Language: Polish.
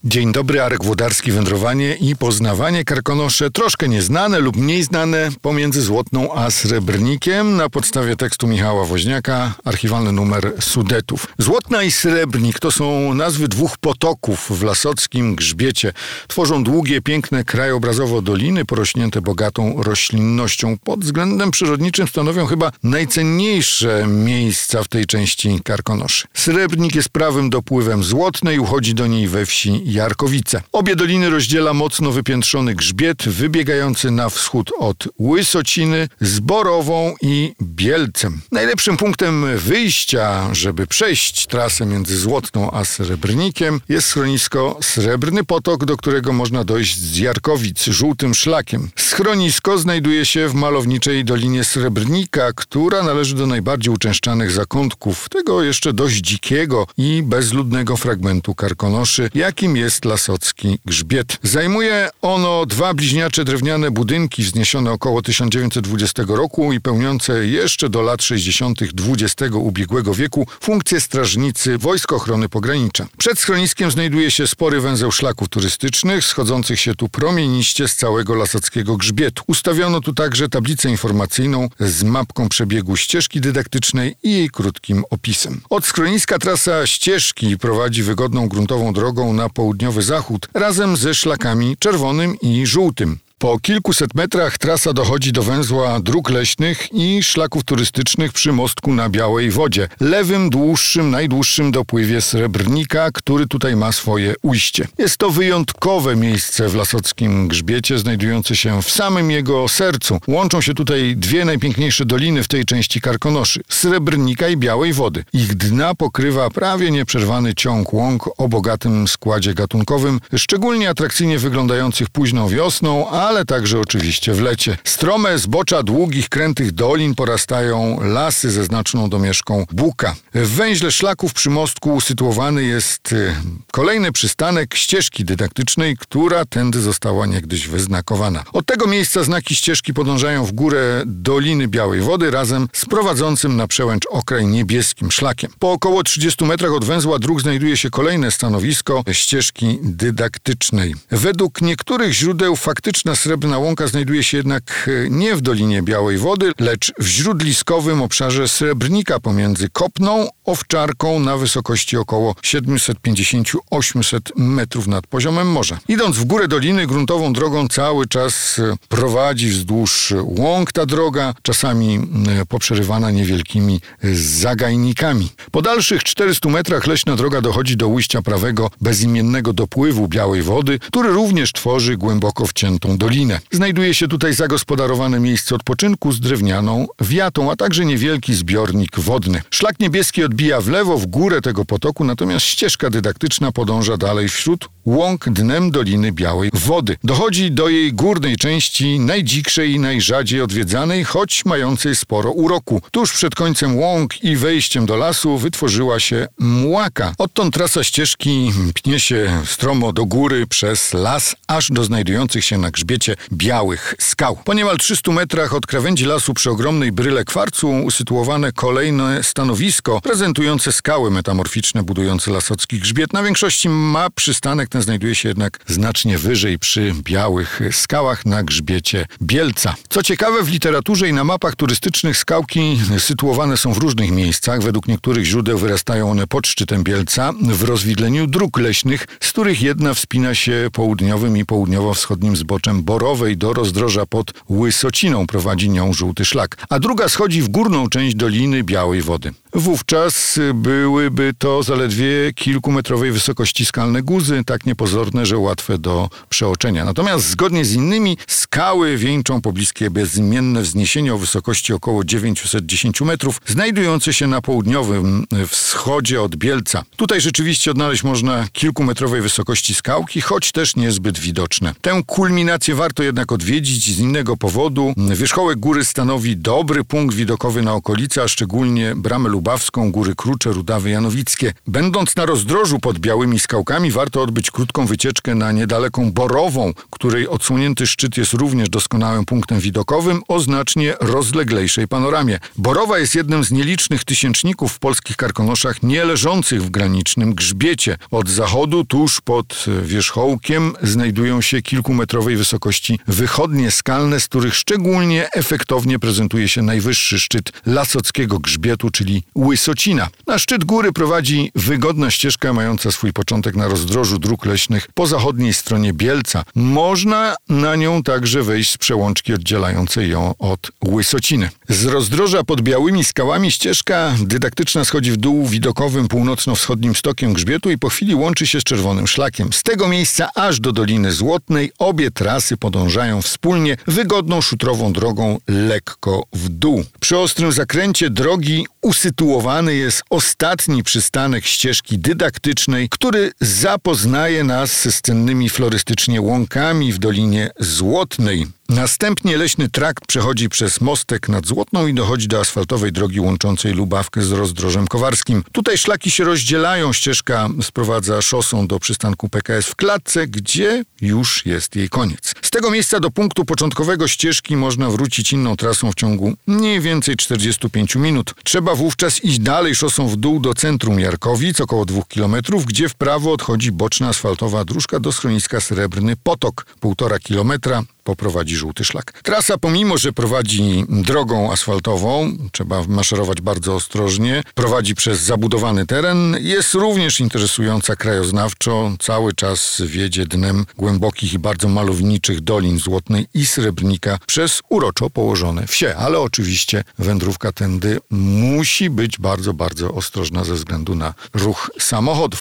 Dzień dobry, Arek Włodarski, wędrowanie i poznawanie Karkonosze, troszkę nieznane lub mniej znane, pomiędzy Złotną a Srebrnikiem, na podstawie tekstu Michała Woźniaka, archiwalny numer Sudetów. Złotna i Srebrnik to są nazwy dwóch potoków w lasockim grzbiecie. Tworzą długie, piękne krajobrazowo doliny, porośnięte bogatą roślinnością. Pod względem przyrodniczym stanowią chyba najcenniejsze miejsca w tej części Karkonoszy. Srebrnik jest prawym dopływem Złotnej, uchodzi do niej we wsi Jarkowice. Obie doliny rozdziela mocno wypiętrzony grzbiet, wybiegający na wschód od Łysociny z Borową i Bielcem. Najlepszym punktem wyjścia, żeby przejść trasę między Złotną a Srebrnikiem, jest schronisko Srebrny Potok, do którego można dojść z Jarkowic żółtym szlakiem. Schronisko znajduje się w malowniczej Dolinie Srebrnika, która należy do najbardziej uczęszczanych zakątków tego jeszcze dość dzikiego i bezludnego fragmentu Karkonoszy, jakim jest lasocki grzbiet. Zajmuje ono dwa bliźniacze drewniane budynki wzniesione około 1920 roku i pełniące jeszcze do lat 60. XX ubiegłego wieku funkcję strażnicy Wojsk Ochrony Pogranicza. Przed schroniskiem znajduje się spory węzeł szlaków turystycznych, schodzących się tu promieniście z całego lasockiego grzbietu. Ustawiono tu także tablicę informacyjną z mapką przebiegu ścieżki dydaktycznej i jej krótkim opisem. Od schroniska trasa ścieżki prowadzi wygodną gruntową drogą na południowy zachód razem ze szlakami czerwonym i żółtym. Po kilkuset metrach trasa dochodzi do węzła dróg leśnych i szlaków turystycznych przy mostku na Białej Wodzie, lewym, najdłuższym dopływie Srebrnika, który tutaj ma swoje ujście. Jest to wyjątkowe miejsce w lasockim grzbiecie, znajdujące się w samym jego sercu. Łączą się tutaj dwie najpiękniejsze doliny w tej części Karkonoszy, Srebrnika i Białej Wody. Ich dna pokrywa prawie nieprzerwany ciąg łąk o bogatym składzie gatunkowym, szczególnie atrakcyjnie wyglądających późną wiosną, ale także oczywiście w lecie. Strome zbocza długich, krętych dolin porastają lasy ze znaczną domieszką buka. W węźle szlaków przy mostku usytuowany jest kolejny przystanek ścieżki dydaktycznej, która tędy została niegdyś wyznakowana. Od tego miejsca znaki ścieżki podążają w górę Doliny Białej Wody razem z prowadzącym na przełęcz okraj niebieskim szlakiem. Po około 30 metrach od węzła dróg znajduje się kolejne stanowisko ścieżki dydaktycznej. Według niektórych źródeł faktyczna Srebrna Łąka znajduje się jednak nie w Dolinie Białej Wody, lecz w śródliskowym obszarze Srebrnika pomiędzy Kopną, Owczarką na wysokości około 750-800 metrów nad poziomem morza. Idąc w górę doliny gruntową drogą cały czas prowadzi wzdłuż łąk ta droga, czasami poprzerywana niewielkimi zagajnikami. Po dalszych 400 metrach leśna droga dochodzi do ujścia prawego bezimiennego dopływu Białej Wody, który również tworzy głęboko wciętą dolinę. Znajduje się tutaj zagospodarowane miejsce odpoczynku z drewnianą wiatą, a także niewielki zbiornik wodny. Szlak niebieski odbija w lewo w górę tego potoku, natomiast ścieżka dydaktyczna podąża dalej wśród łąk dnem Doliny Białej Wody. Dochodzi do jej górnej części, najdzikszej i najrzadziej odwiedzanej, choć mającej sporo uroku. Tuż przed końcem łąk i wejściem do lasu wytworzyła się Młaka. Odtąd trasa ścieżki pnie się stromo do góry przez las, aż do znajdujących się na grzbiecie białych skał. Po niemal 300 metrach od krawędzi lasu przy ogromnej bryle kwarcu usytuowane kolejne stanowisko prezentujące skały metamorficzne budujące lasocki grzbiet. Na większości map przystanek ten znajduje się jednak znacznie wyżej przy białych skałach na grzbiecie Bielca. Co ciekawe, w literaturze i na mapach turystycznych skałki sytuowane są w różnych miejscach. Według niektórych źródeł wyrastają one pod szczytem Bielca w rozwidleniu dróg leśnych, z których jedna wspina się południowym i południowo-wschodnim zboczem Borowej do rozdroża pod Łysociną, prowadzi nią żółty szlak, a druga schodzi w górną część Doliny Białej Wody. Wówczas byłyby to zaledwie kilkumetrowej wysokości skalne guzy, tak niepozorne, że łatwe do przeoczenia. Natomiast zgodnie z innymi skały wieńczą pobliskie bezimienne wzniesienie o wysokości około 910 metrów, znajdujące się na południowym wschodzie od Bielca. Tutaj rzeczywiście odnaleźć można kilkumetrowej wysokości skałki, choć też niezbyt widoczne. Tę kulminację warto jednak odwiedzić z innego powodu. Wierzchołek góry stanowi dobry punkt widokowy na okolice, a szczególnie Bramę Lubawską, Góry Krucze, Rudawy Janowickie. Będąc na rozdrożu pod białymi skałkami, warto odbyć krótką wycieczkę na niedaleką Borową, której odsłonięty szczyt jest również doskonałym punktem widokowym o znacznie rozleglejszej panoramie. Borowa jest jednym z nielicznych tysięczników w polskich Karkonoszach nie leżących w granicznym grzbiecie. Od zachodu, tuż pod wierzchołkiem, znajdują się kilkumetrowej wysokości wychodnie skalne, z których szczególnie efektownie prezentuje się najwyższy szczyt Lasockiego Grzbietu, czyli Łysocina. Na szczyt góry prowadzi wygodna ścieżka mająca swój początek na rozdrożu dróg leśnych po zachodniej stronie Bielca. Można na nią także wejść z przełączki oddzielającej ją od Łysociny. Z rozdroża pod Białymi Skałami ścieżka dydaktyczna schodzi w dół widokowym północno-wschodnim stokiem grzbietu i po chwili łączy się z Czerwonym Szlakiem. Z tego miejsca aż do Doliny Złotnej obie trasy podążają wspólnie wygodną szutrową drogą lekko w dół. Przy ostrym zakręcie drogi usytuowany jest ostatni przystanek ścieżki dydaktycznej, który zapoznaje nas z cennymi florystycznie łąkami w Dolinie Złotnej. Następnie leśny trakt przechodzi przez mostek nad Złotną i dochodzi do asfaltowej drogi łączącej Lubawkę z rozdrożem kowarskim. Tutaj szlaki się rozdzielają, ścieżka sprowadza szosą do przystanku PKS w Klatce, gdzie już jest jej koniec. Z tego miejsca do punktu początkowego ścieżki można wrócić inną trasą w ciągu mniej więcej 45 minut. Trzeba wówczas iść dalej szosą w dół do centrum Jarkowic, około 2 km, gdzie w prawo odchodzi boczna asfaltowa dróżka do schroniska Srebrny Potok. 1,5 kilometra poprowadzi żółty szlak. Trasa, pomimo że prowadzi drogą asfaltową, trzeba maszerować bardzo ostrożnie, prowadzi przez zabudowany teren, jest również interesująca krajoznawczo. Cały czas wiedzie dnem głębokich i bardzo malowniczych Dolin Złotnej i Srebrnika przez uroczo położone wsie. Ale oczywiście wędrówka tędy musi być bardzo, bardzo ostrożna ze względu na ruch samochodów.